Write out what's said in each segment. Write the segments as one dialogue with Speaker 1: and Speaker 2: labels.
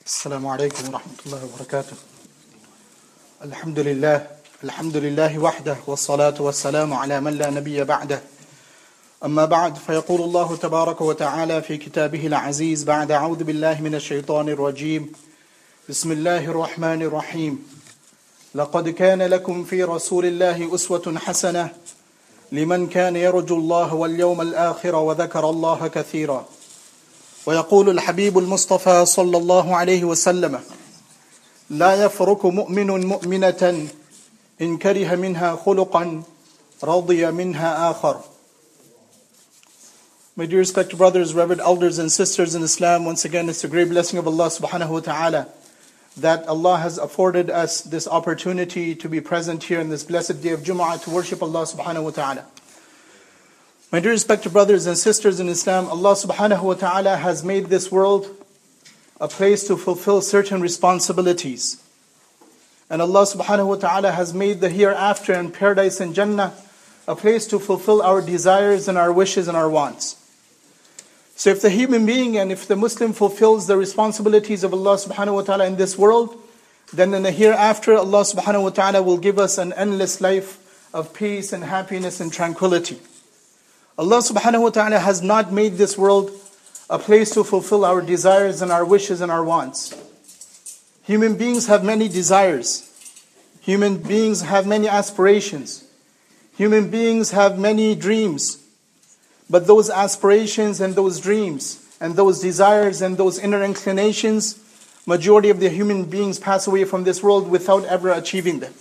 Speaker 1: السلام عليكم ورحمة الله وبركاته. الحمد لله وحده والصلاة والسلام على من لا نبي بعده. أما بعد فيقول الله تبارك وتعالى في كتابه العزيز بعد أعوذ بالله من الشيطان الرجيم بسم الله الرحمن الرحيم لقد كان لكم في رسول الله أسوة حسنة لمن كان يرجو الله واليوم الآخر وذكر الله كثيرا. ويقول الحبيب المصطفى صلى الله عليه وسلم لا يفرق مؤمن مؤمنة إن كره منها خلقا رضي منها آخر. My dear respected brothers, revered elders and sisters in Islam, once again it's a great blessing of Allah subhanahu wa ta'ala that Allah has afforded us this opportunity to be present here in this blessed day of Jumu'ah to worship Allah subhanahu wa ta'ala. My dear respected brothers and sisters in Islam, Allah subhanahu wa ta'ala has made this world a place to fulfill certain responsibilities. And Allah subhanahu wa ta'ala has made the hereafter and paradise and Jannah a place to fulfill our desires and our wishes and our wants. So if the human being and if the Muslim fulfills the responsibilities of Allah subhanahu wa ta'ala in this world, then in the hereafter Allah subhanahu wa ta'ala will give us an endless life of peace and happiness and tranquility. Allah subhanahu wa ta'ala has not made this world a place to fulfill our desires and our wishes and our wants. Human beings have many desires. Human beings have many aspirations. Human beings have many dreams. But those aspirations and those dreams and those desires and those inner inclinations, majority of the human beings pass away from this world without ever achieving them.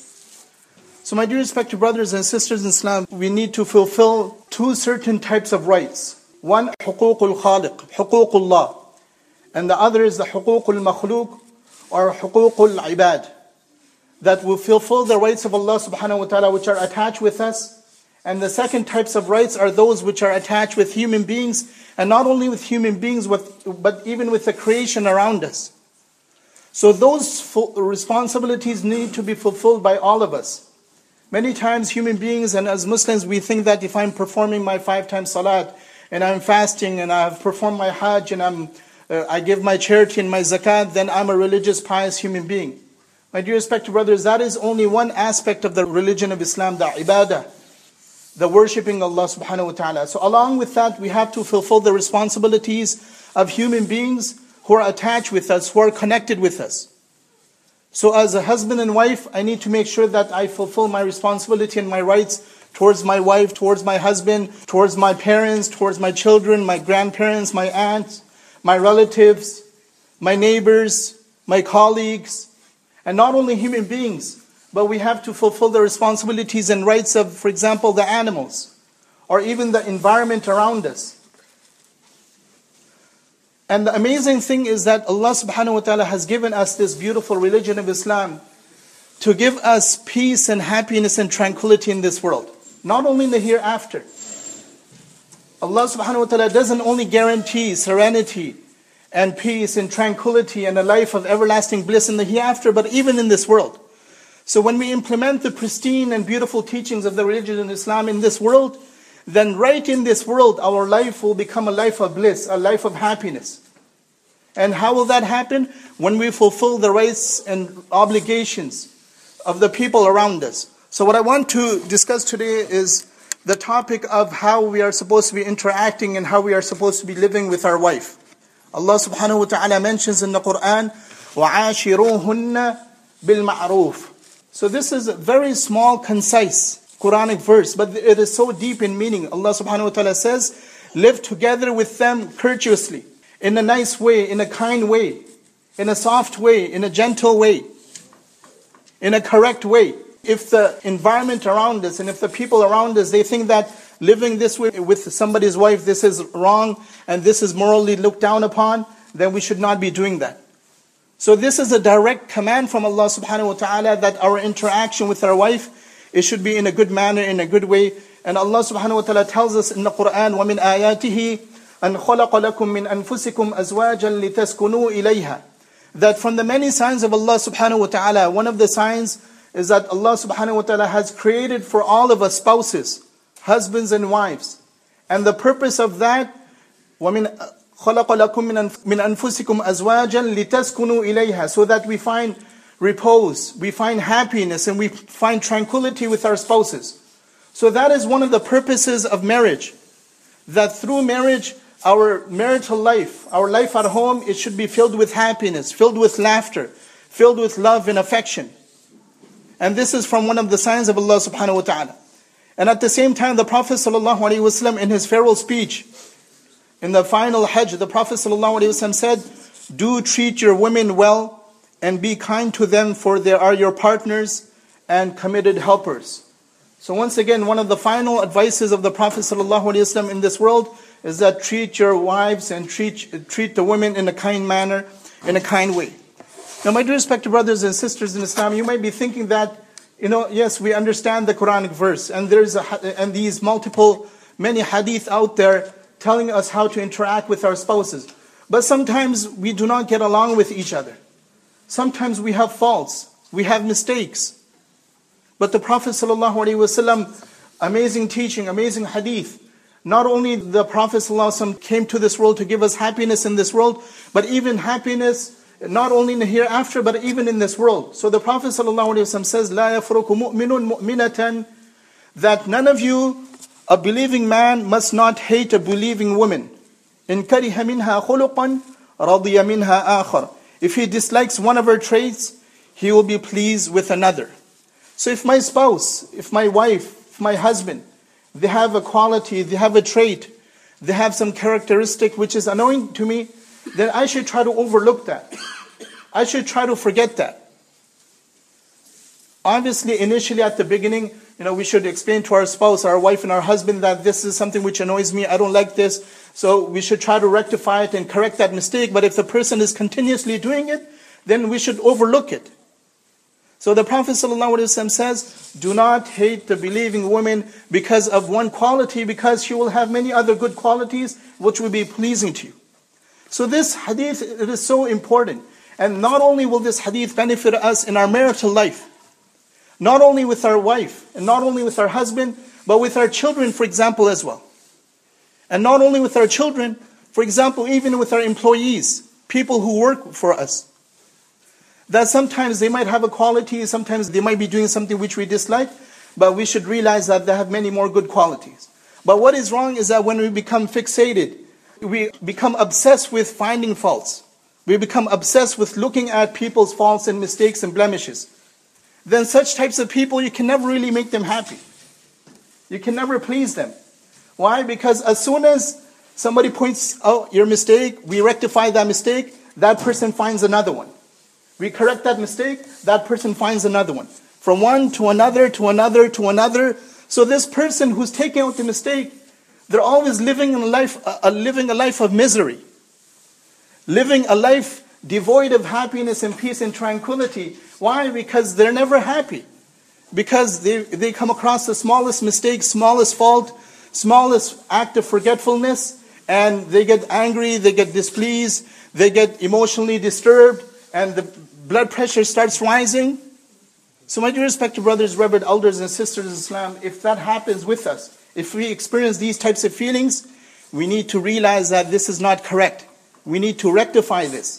Speaker 1: So my dear respected brothers and sisters in Islam, we need to fulfill two certain types of rights. One, حقوق الخالق, حقوق الله. And the other is the حقوق المخلوق or حقوق العباد. That will fulfill the rights of Allah subhanahu wa ta'ala which are attached with us. And the second types of rights are those which are attached with human beings. And not only with human beings, but even with the creation around us. So those responsibilities need to be fulfilled by all of us. Many times human beings and as Muslims we think that if I'm performing my 5 times salat and I'm fasting and I've performed my hajj and I give my charity and my zakat, then I'm a religious pious human being. My dear respected brothers, that is only one aspect of the religion of Islam, the ibadah, the worshipping Allah subhanahu wa ta'ala. So along with that we have to fulfill the responsibilities of human beings who are attached with us, who are connected with us. So as a husband and wife, I need to make sure that I fulfill my responsibility and my rights towards my wife, towards my husband, towards my parents, towards my children, my grandparents, my aunts, my relatives, my neighbors, my colleagues, and not only human beings, but we have to fulfill the responsibilities and rights of, for example, the animals, or even the environment around us. And the amazing thing is that Allah subhanahu wa ta'ala has given us this beautiful religion of Islam to give us peace and happiness and tranquility in this world. Not only in the hereafter. Allah subhanahu wa ta'ala doesn't only guarantee serenity and peace and tranquility and a life of everlasting bliss in the hereafter, but even in this world. So when we implement the pristine and beautiful teachings of the religion of Islam in this world, then right in this world, our life will become a life of bliss, a life of happiness. And how will that happen? When we fulfill the rights and obligations of the people around us. So what I want to discuss today is the topic of how we are supposed to be interacting and how we are supposed to be living with our wife. Allah subhanahu wa ta'ala mentions in the Quran, وَعَاشِرُوهُنَّ بِالْمَعْرُوفِ. So this is a very small, concise Quranic verse, but it is so deep in meaning. Allah subhanahu wa ta'ala says, live together with them courteously, in a nice way, in a kind way, in a soft way, in a gentle way, in a correct way. If the environment around us and if the people around us, they think that living this way with somebody's wife, this is wrong and this is morally looked down upon, then we should not be doing that. So this is a direct command from Allah subhanahu wa ta'ala that our interaction with our wife, it should be in a good manner, in a good way. And Allah subhanahu wa ta'ala tells us in the Quran, وَمِنْ آيَاتِهِ أَنْ خَلَقَ لَكُم مِّنْ أَنفُسِكُمْ أَزْوَاجًا لِتَسْكُنُوا إِلَيْهَا. That from the many signs of Allah subhanahu wa ta'ala, one of the signs is that Allah subhanahu wa ta'ala has created for all of us spouses, husbands and wives. And the purpose of that, وَمِنْ خَلَقَ لَكُم مِّنْ أَنفُسِكُمْ أَزْوَاجًا لِتَسْكُنُوا إِلَيْهَا, so that we find repose, we find happiness, and we find tranquility with our spouses. So that is one of the purposes of marriage. That through marriage, our marital life, our life at home, it should be filled with happiness, filled with laughter, filled with love and affection. And this is from one of the signs of Allah subhanahu wa ta'ala. And at the same time, the Prophet sallallahu alaihi wasallam, in his farewell speech, in the final Hajj, the Prophet sallallahu alaihi wasallam said, do treat your women well and be kind to them, for they are your partners and committed helpers. So once again, one of the final advices of the Prophet ﷺ in this world is that treat your wives and treat the women in a kind manner, in a kind way. Now, my dear respected brothers and sisters in Islam, you might be thinking that, yes, we understand the Quranic verse, and and these many hadith out there telling us how to interact with our spouses. But sometimes we do not get along with each other. Sometimes we have faults, we have mistakes. But the Prophet ﷺ, amazing teaching, amazing hadith. Not only the Prophet ﷺ came to this world to give us happiness in this world, but even happiness not only in the hereafter, but even in this world. So the Prophet ﷺ says, لَا يَفْرُكُ مُؤْمِنٌ مُؤْمِنَةً, that none of you, a believing man, must not hate a believing woman. إِن كَرِهَ مِنْهَا خُلُقًا رَضِيَ مِنْهَا آخَرَ. If he dislikes one of her traits, he will be pleased with another. So if my spouse, if my wife, if my husband, they have a quality, they have a trait, they have some characteristic which is annoying to me, then I should try to overlook that. I should try to forget that. Obviously, initially at the beginning, we should explain to our spouse, our wife and our husband that this is something which annoys me, I don't like this. So we should try to rectify it and correct that mistake. But if the person is continuously doing it, then we should overlook it. So the Prophet ﷺ says, do not hate the believing woman because of one quality, because she will have many other good qualities which will be pleasing to you. So this hadith, it is so important. And not only will this hadith benefit us in our marital life, not only with our wife, and not only with our husband, but with our children, for example, as well. And not only with our children, for example, even with our employees, people who work for us. That sometimes they might have a quality, sometimes they might be doing something which we dislike, but we should realize that they have many more good qualities. But what is wrong is that when we become fixated, we become obsessed with finding faults. We become obsessed with looking at people's faults and mistakes and blemishes. Then such types of people, you can never really make them happy. You can never please them. Why? Because as soon as somebody points out your mistake, we rectify that mistake, that person finds another one. We correct that mistake, that person finds another one. From one to another, to another, to another. So this person who's taking out the mistake, they're always living a life of misery. Living a life devoid of happiness and peace and tranquility. Why? Because they're never happy. Because they come across the smallest mistake, smallest fault, smallest act of forgetfulness, and they get angry, they get displeased, they get emotionally disturbed, and the blood pressure starts rising. So my dear respected brothers, revered elders and sisters in Islam, if that happens with us, if we experience these types of feelings, we need to realize that this is not correct. We need to rectify this.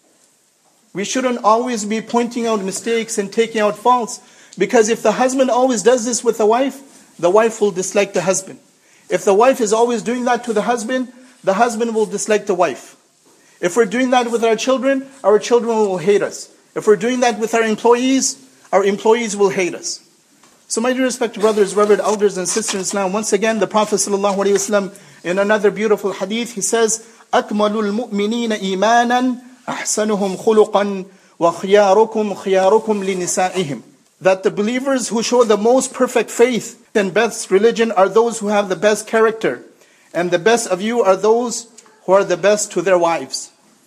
Speaker 1: We shouldn't always be pointing out mistakes and taking out faults, because if the husband always does this with the wife will dislike the husband. If the wife is always doing that to the husband will dislike the wife. If we're doing that with our children will hate us. If we're doing that with our employees will hate us. So my dear respected brothers, revered elders and sisters in Islam, once again the Prophet ﷺ in another beautiful hadith, he says, أَكْمَلُ الْمُؤْمِنِينَ إِيمَانًا أَحْسَنُهُمْ خُلُقًا وَخِيَارُكُمْ خِيَارُكُمْ لِنِسَائِهِمْ. That the believers who show the most perfect faith and best religion are those who have the best character, and the best of you are those who are the best to their wives.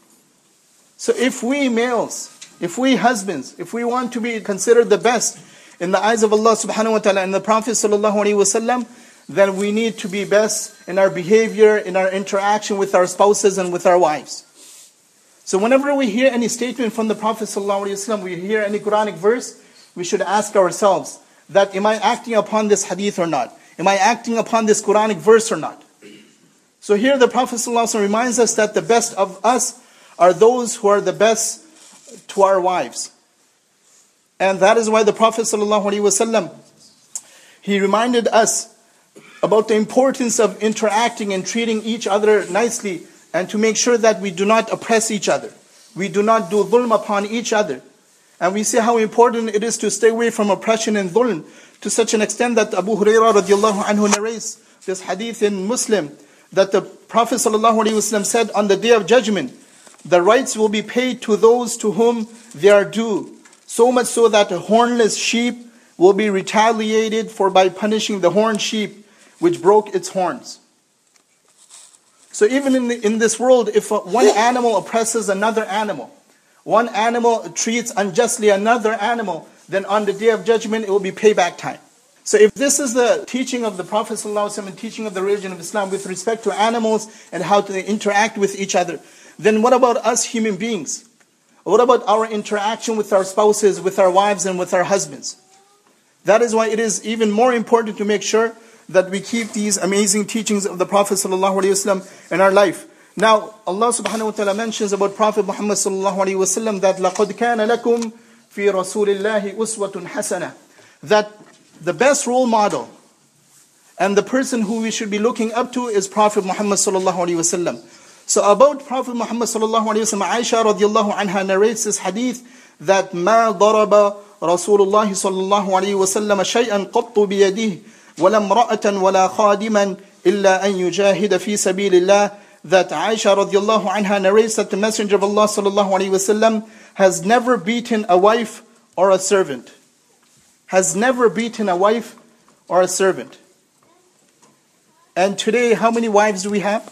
Speaker 1: So if we males, if we husbands, if we want to be considered the best in the eyes of Allah subhanahu wa ta'ala and the Prophet sallallahu alaihi wasallam, then we need to be best in our behavior, in our interaction with our spouses and with our wives. So whenever we hear any statement from the Prophet sallallahu alaihi wasallam, we hear any Quranic verse, we should ask ourselves that, am I acting upon this hadith or not? Am I acting upon this Quranic verse or not? So here the Prophet ﷺ reminds us that the best of us are those who are the best to our wives. And that is why the Prophet ﷺ, he reminded us about the importance of interacting and treating each other nicely, and to make sure that we do not oppress each other. We do not do dhulm upon each other. And we see how important it is to stay away from oppression and dhulm, to such an extent that Abu Hurairah radiallahu anhu narrates this hadith in Muslim, that the Prophet ﷺ said, on the day of judgment, the rights will be paid to those to whom they are due, so much so that a hornless sheep will be retaliated for by punishing the horned sheep which broke its horns. So even in this world, if one animal oppresses another animal, one animal treats unjustly another animal, then on the day of judgment it will be payback time. So if this is the teaching of the Prophet ﷺ and teaching of the religion of Islam with respect to animals and how to interact with each other, then what about us human beings? What about our interaction with our spouses, with our wives, and with our husbands? That is why it is even more important to make sure that we keep these amazing teachings of the Prophet ﷺ in our life. Now, Allah subhanahu wa ta'ala mentions about Prophet Muhammad sallallahu alayhi wa sallam that لَقَدْ كَانَ لَكُمْ فِي رَسُولِ اللَّهِ أُسْوَةٌ حَسَنَةٌ, that the best role model and the person who we should be looking up to is Prophet Muhammad sallallahu alayhi wa sallam. So about Prophet Muhammad sallallahu alayhi wa sallam, Aisha radiallahu anha narrates this hadith that مَا ضَرَبَ رَسُولُ اللَّهِ صَلَّى اللَّهُ عَلَيْهِ وَسَلَّمَ شَيْئًا قَطُّ بِيَدِهِ وَلَا امْرَأَةً وَلَا خَادِمًا إِلَّا أَن يُجَاهِدَ فِي سَبِيلِ اللَّهِ. That Aisha radiallahu anha narrates that the Messenger of Allah sallallahu alayhi wa sallam has never beaten a wife or a servant. Has never beaten a wife or a servant. And today, how many wives do we have?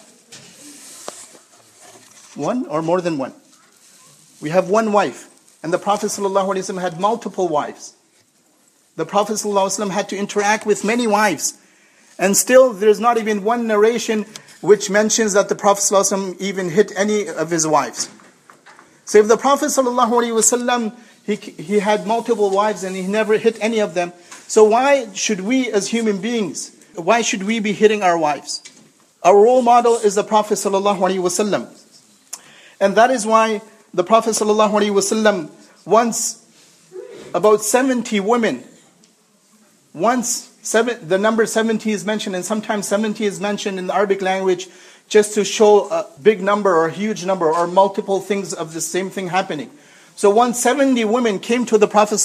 Speaker 1: One or more than one? We have one wife. And the Prophet ﷺ had multiple wives. The Prophet ﷺ had to interact with many wives. And still, there's not even one narration which mentions that the Prophet ﷺ even hit any of his wives. So if the Prophet ﷺ, he had multiple wives and he never hit any of them, so why should we as human beings, why should we be hitting our wives? Our role model is the Prophet ﷺ. And that is why the Prophet ﷺ once, about 70 women, the number 70 is mentioned, and sometimes 70 is mentioned in the Arabic language just to show a big number or a huge number or multiple things of the same thing happening. So once 70 women came to the Prophet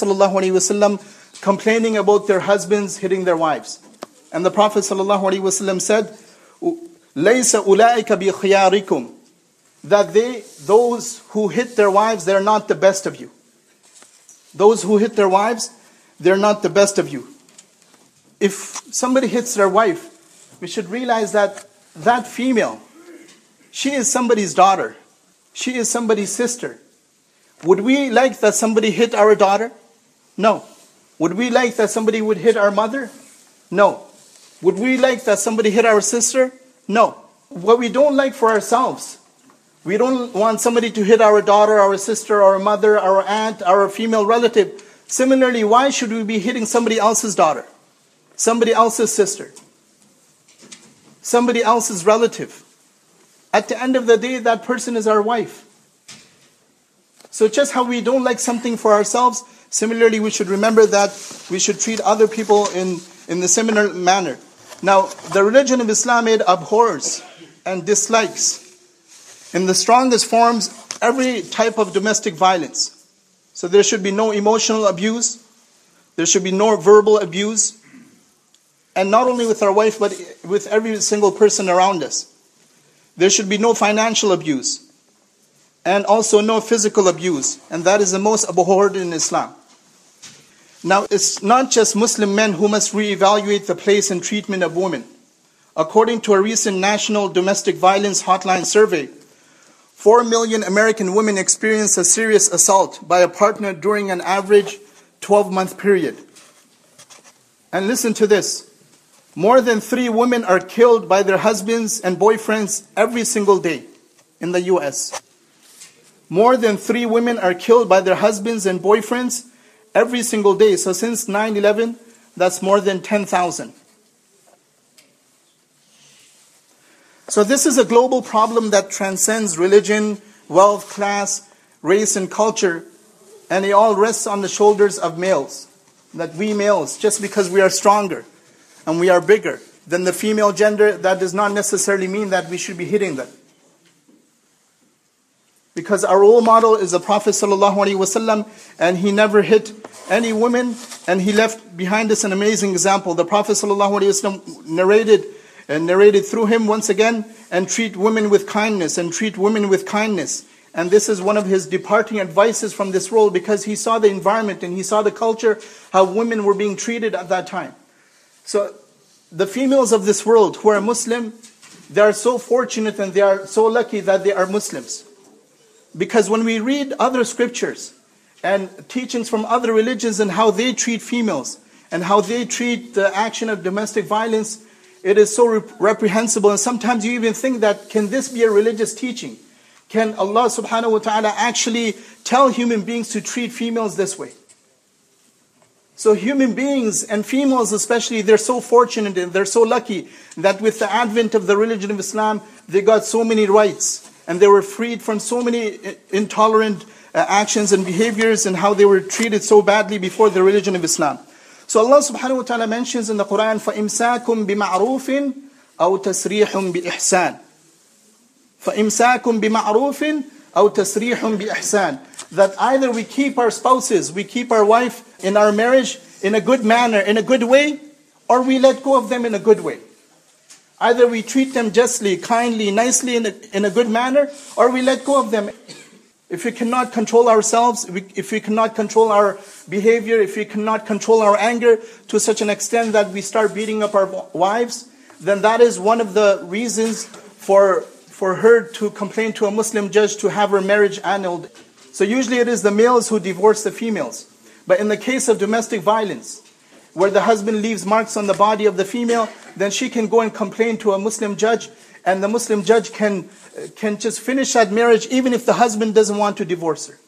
Speaker 1: ﷺ complaining about their husbands hitting their wives. And the Prophet ﷺ said, لَيْسَ أُولَٰئِكَ بِخِيَارِكُمْ, that those who hit their wives, they're not the best of you. Those who hit their wives, they're not the best of you. If somebody hits their wife, we should realize that that female, she is somebody's daughter. She is somebody's sister. Would we like that somebody hit our daughter? No. Would we like that somebody would hit our mother? No. Would we like that somebody hit our sister? No. What we don't like for ourselves, we don't want somebody to hit our daughter, our sister, our mother, our aunt, our female relative. Similarly, why should we be hitting somebody else's daughter? Somebody else's sister? Somebody else's relative? At the end of the day, that person is our wife. So just how we don't like something for ourselves, similarly we should remember that we should treat other people in the similar manner. Now, the religion of Islam, it abhors and dislikes in the strongest forms every type of domestic violence. So there should be no emotional abuse, there should be no verbal abuse, and not only with our wife, but with every single person around us. There should be no financial abuse, and also no physical abuse, and that is the most abhorred in Islam. Now, it's not just Muslim men who must reevaluate the place and treatment of women. According to a recent National Domestic Violence Hotline survey, 4 million American women experience a serious assault by a partner during an average 12-month period. And listen to this. More than 3 women are killed by their husbands and boyfriends every single day in the US. More than 3 women are killed by their husbands and boyfriends every single day. So since 9/11, that's more than 10,000. So this is a global problem that transcends religion, wealth, class, race, and culture, and it all rests on the shoulders of males. That we males, just because we are stronger and we are bigger than the female gender, that does not necessarily mean that we should be hitting them. Because our role model is the Prophet ﷺ, and he never hit any woman, and he left behind us an amazing example. The Prophet ﷺ narrated through him once again, and treat women with kindness, and treat women with kindness. And this is one of his departing advices from this world, because he saw the environment and he saw the culture, how women were being treated at that time. So the females of this world who are Muslim, they are so fortunate and they are so lucky that they are Muslims. Because when we read other scriptures and teachings from other religions and how they treat females and how they treat the action of domestic violence, it is so reprehensible. And sometimes you even think that, can this be a religious teaching? Can Allah subhanahu wa ta'ala actually tell human beings to treat females this way? So human beings and females especially, they're so fortunate and they're so lucky that with the advent of the religion of Islam, they got so many rights. And they were freed from so many intolerant actions and behaviors, and how they were treated so badly before the religion of Islam. So Allah subhanahu wa ta'ala mentions in the Quran, فَإِمْسَاكُمْ بِمَعْرُوفٍ أَوْ تَسْرِيحٌ بِإِحْسَانٍ. فَإِمْسَاكُمْ بِمَعْرُوفٍ أَوْ تَسْرِيحٌ بِإِحْسَانٍ. That either we keep our spouses, we keep our wife in our marriage in a good manner, in a good way, or we let go of them in a good way. Either we treat them justly, kindly, nicely, in a good manner, or we let go of them. If we cannot control ourselves, if we cannot control our behavior, if we cannot control our anger to such an extent that we start beating up our wives, then that is one of the reasons for her to complain to a Muslim judge to have her marriage annulled. So usually it is the males who divorce the females. But in the case of domestic violence, where the husband leaves marks on the body of the female, then she can go and complain to a Muslim judge, and the Muslim judge can just finish that marriage even if the husband doesn't want to divorce her.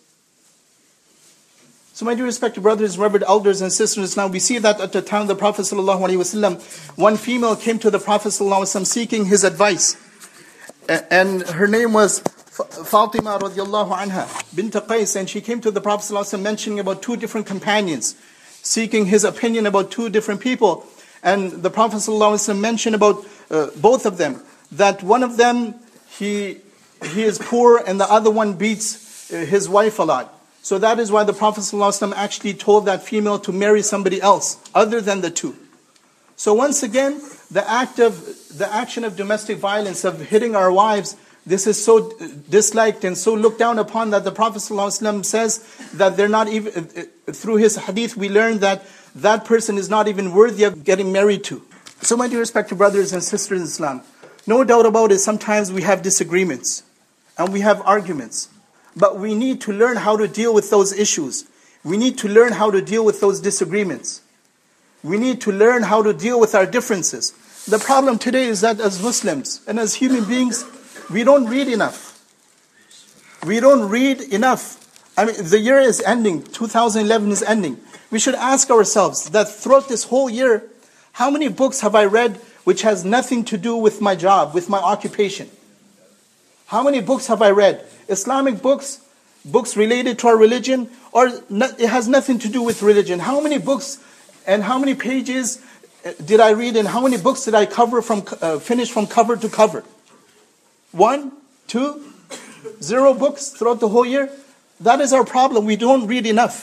Speaker 1: So my dear respected brothers, revered elders and sisters, now we see that at the time of the Prophet ﷺ, one female came to the Prophet ﷺ seeking his advice. And her name was Fatima radiallahu anha, bint Qais, and she came to the Prophet ﷺ mentioning about two different companions, seeking his opinion about two different people. And the Prophet ﷺ mentioned about both of them, that one of them, he is poor, and the other one beats his wife a lot. So that is why the Prophet ﷺ actually told that female to marry somebody else other than the two. So once again, the action of domestic violence, of hitting our wives, this is so disliked and so looked down upon that the Prophet ﷺ says that they're not even, through his hadith we learn that that person is not even worthy of getting married to. So my dear respected brothers and sisters in Islam, no doubt about it, sometimes we have disagreements and we have arguments. But we need to learn how to deal with those issues. We need to learn how to deal with those disagreements. We need to learn how to deal with our differences. The problem today is that as Muslims and as human beings, we don't read enough. We don't read enough. I mean, the year is ending. 2011 is ending. We should ask ourselves that throughout this whole year, how many books have I read which has nothing to do with my job, with my occupation? How many books have I read? Islamic books, books related to our religion, or it has nothing to do with religion? How many books and how many pages did I read, and how many books did I finish from cover to cover? 1, 2, 0 books throughout the whole year? That is our problem. We don't read enough.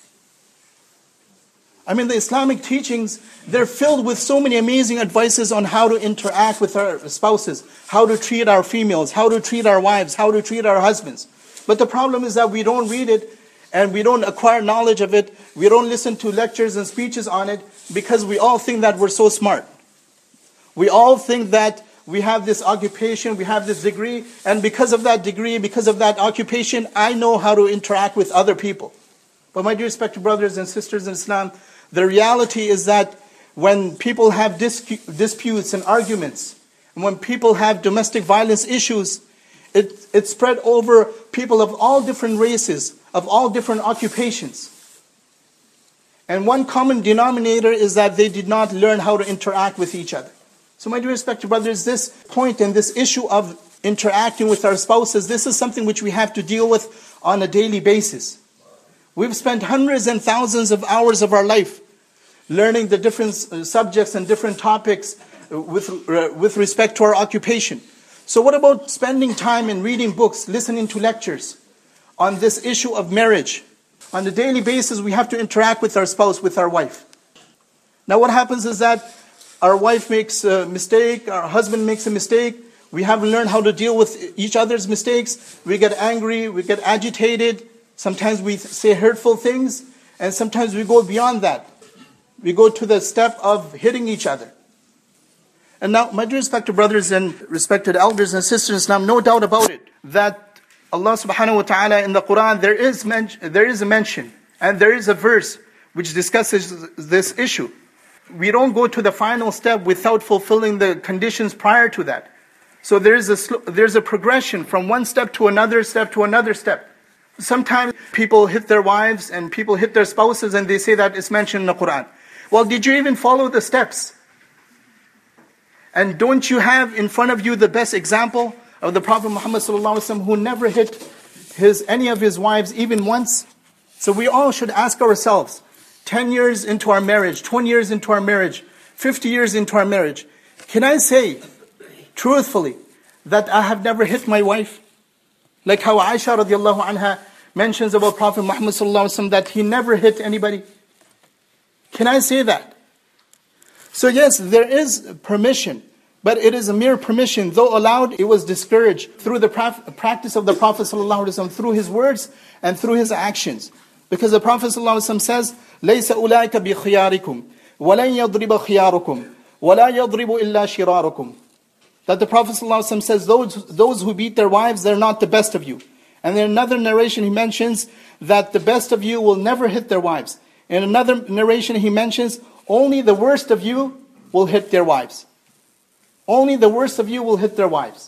Speaker 1: I mean, the Islamic teachings, they're filled with so many amazing advices on how to interact with our spouses, how to treat our females, how to treat our wives, how to treat our husbands. But the problem is that we don't read it, and we don't acquire knowledge of it. We don't listen to lectures and speeches on it, because we all think that we're so smart. We all think that we have this occupation, we have this degree, and because of that degree, because of that occupation, I know how to interact with other people. But my dear respected brothers and sisters in Islam, the reality is that when people have disputes and arguments, and when people have domestic violence issues, it's spread over people of all different races, of all different occupations. And one common denominator is that they did not learn how to interact with each other. So my dear respected brothers, this point and this issue of interacting with our spouses, this is something which we have to deal with on a daily basis. We've spent hundreds and thousands of hours of our life learning the different subjects and different topics with respect to our occupation. So what about spending time in reading books, listening to lectures on this issue of marriage? On a daily basis, we have to interact with our spouse, with our wife. Now what happens is that our wife makes a mistake, our husband makes a mistake, we haven't learned how to deal with each other's mistakes, we get angry, we get agitated, sometimes we say hurtful things, and sometimes we go beyond that. We go to the step of hitting each other. And now, my dear respected brothers and respected elders and sisters in Islam, no doubt about it, that Allah subhanahu wa ta'ala in the Quran, there is a mention, and there is a verse which discusses this issue. We don't go to the final step without fulfilling the conditions prior to that. So there's a progression from one step to another step to another step. Sometimes people hit their wives and people hit their spouses and they say that it's mentioned in the Quran. Well, did you even follow the steps? And don't you have in front of you the best example of the Prophet Muhammad sallallahu alaihi wasallam who never hit any of his wives even once? So we all should ask ourselves, 10 years into our marriage, 20 years into our marriage, 50 years into our marriage, can I say truthfully that I have never hit my wife? Like how Aisha radiallahu anha mentions about Prophet Muhammad sallallahu alaihi wasallam that he never hit anybody. Can I say that? So yes, there is permission, but it is a mere permission. Though allowed, it was discouraged through the practice of the Prophet ﷺ, through his words and through his actions. Because the Prophet ﷺ says, لَيْسَ أُولَٰئِكَ بِخِيَارِكُمْ وَلَنْ يَضْرِبَ خِيَارُكُمْ وَلَا يَضْرِبُ إِلَّا شِرَارُكُمْ. That the Prophet ﷺ says, those who beat their wives, they're not the best of you. And in another narration he mentions that the best of you will never hit their wives. In another narration he mentions, only the worst of you will hit their wives. Only the worst of you will hit their wives.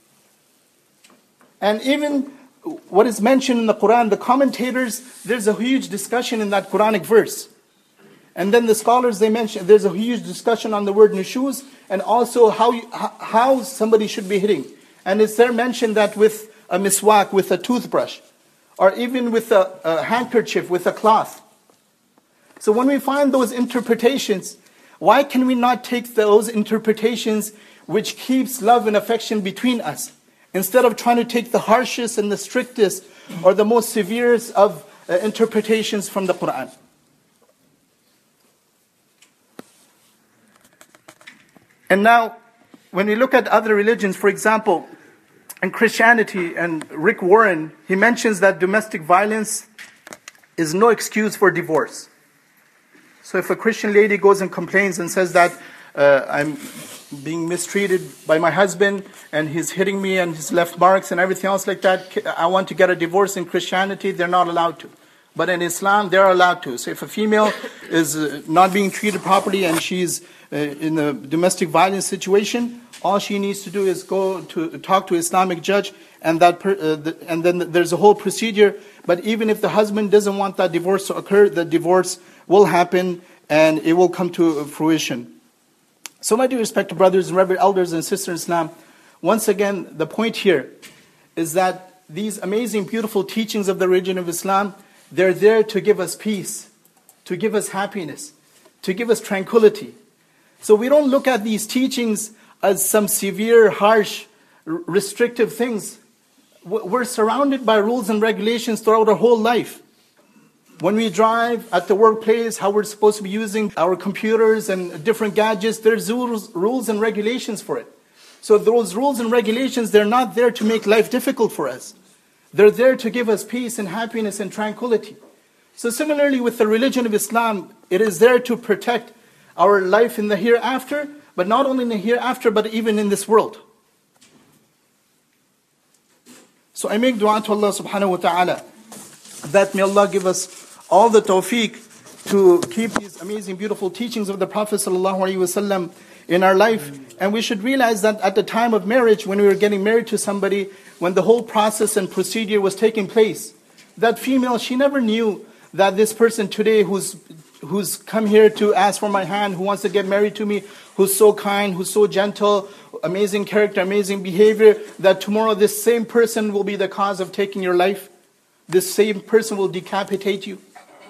Speaker 1: And even what is mentioned in the Quran, the commentators, there's a huge discussion in that Quranic verse. And then the scholars, they mention, there's a huge discussion on the word nushuz, and also how somebody should be hitting. And it's there mentioned that with a miswak, with a toothbrush, or even with a handkerchief, with a cloth. So when we find those interpretations, why can we not take those interpretations which keeps love and affection between us, instead of trying to take the harshest and the strictest or the most severest of interpretations from the Quran? And now, when we look at other religions, for example, in Christianity, and Rick Warren, he mentions that domestic violence is no excuse for divorce. So if a Christian lady goes and complains and says that I'm being mistreated by my husband and he's hitting me and he's left marks and everything else like that, I want to get a divorce. In Christianity, they're not allowed to. But in Islam, they're allowed to. So if a female is not being treated properly and she's in a domestic violence situation, all she needs to do is go to talk to an Islamic judge, and then there's a whole procedure. But even if the husband doesn't want that divorce to occur, the divorce will happen and it will come to fruition. So my dear respected brothers and reverend elders and sisters in Islam, once again, the point here is that these amazing, beautiful teachings of the religion of Islam, they're there to give us peace, to give us happiness, to give us tranquility. So we don't look at these teachings as some severe, harsh, restrictive things. We're surrounded by rules and regulations throughout our whole life. When we drive at the workplace, how we're supposed to be using our computers and different gadgets, there's rules and regulations for it. So those rules and regulations, they're not there to make life difficult for us. They're there to give us peace and happiness and tranquility. So similarly with the religion of Islam, it is there to protect our life in the hereafter, but not only in the hereafter, but even in this world. So I make dua to Allah subhanahu wa ta'ala that may Allah give us all the tawfiq to keep these amazing, beautiful teachings of the Prophet sallallahu alaihi wasallam in our life. And we should realize that at the time of marriage, when we were getting married to somebody, when the whole process and procedure was taking place, that female, she never knew that this person today who's who's come here to ask for my hand, who wants to get married to me, who's so kind, who's so gentle, amazing character, amazing behavior, that tomorrow this same person will be the cause of taking your life. This same person will decapitate you.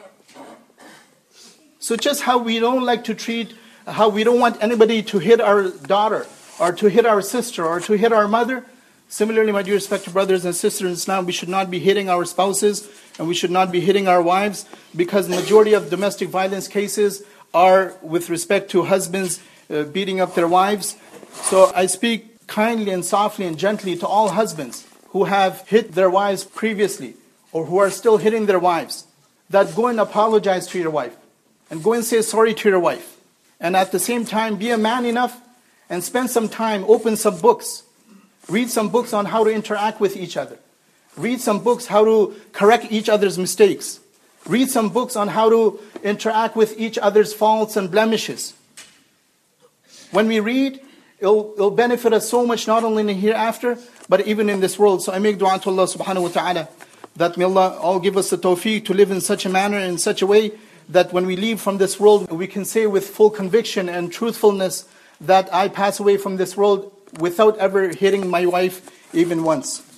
Speaker 1: So just how we don't like to treat, how we don't want anybody to hit our daughter, or to hit our sister, or to hit our mother. Similarly, my dear respected brothers and sisters in Islam, we should not be hitting our spouses, and we should not be hitting our wives, because the majority of domestic violence cases are with respect to husbands beating up their wives. So I speak kindly and softly and gently to all husbands who have hit their wives previously, or who are still hitting their wives, that go and apologize to your wife, and go and say sorry to your wife. And at the same time, be a man enough and spend some time, open some books. Read some books on how to interact with each other. Read some books how to correct each other's mistakes. Read some books on how to interact with each other's faults and blemishes. When we read, it'll benefit us so much, not only in the hereafter, but even in this world. So I make dua to Allah subhanahu wa ta'ala, that may Allah all give us the tawfiq to live in such a manner, in such a way, that when we leave from this world, we can say with full conviction and truthfulness that I pass away from this world without ever hitting my wife even once.